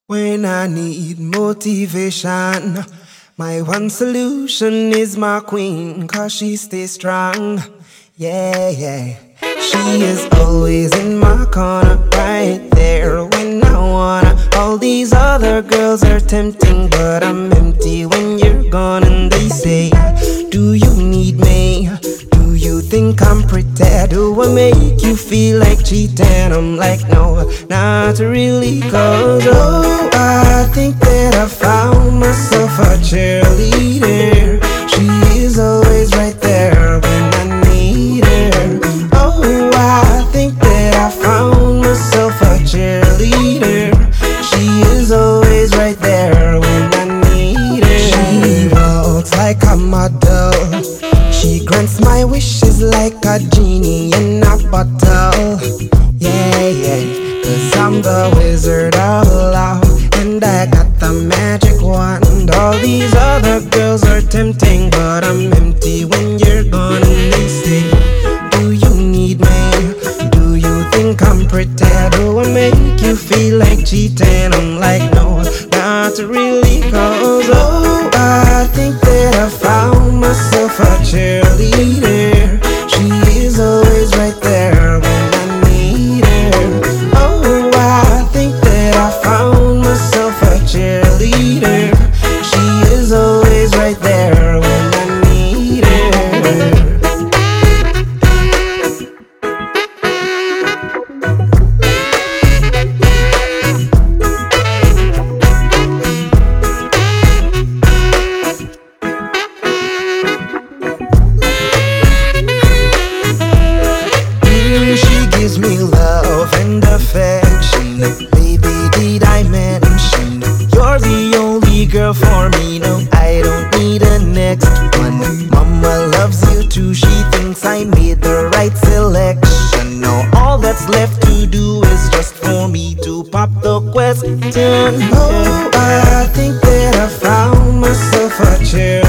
When I need motivation, my one solution is my queen, 'cause she stays strong. Yeah, yeah. She is always in my corner, right there when I wanna. All these other girls are tempting, but I'm empty when you're gone. And they say, do you need me? Do you think I'm pretty? Do I make you feel like cheating? I'm like, no, not really, 'cause oh, I think that I found myself a cheerleader. She is always right there when I need her. Oh, I think that I found myself a cheerleader. She is always right there when I need her. She walks like a model. She grants my wishes like a genie in a bottle. Yeah, yeah, 'cause I'm the wizard of love, and I got the magic wand. All these other girls are tempting, but I'm empty when you're gone. And they say, do you need me? Do you think I'm pretty? Do I make you feel like cheating? I'm like, no, not really, 'cause oh, I think that I found myself a cheerleader. She is always right there when I need her. Oh, I think that I found myself a cheerleader. She is always right there when I need her. She gives me love and affection. Baby, did I mention you're the only girl for me? No, I don't need a next one. Mama loves you too. She thinks I made the right selection. Now all that's left to do is just for me to pop the question. Oh, I think that I found myself a chair.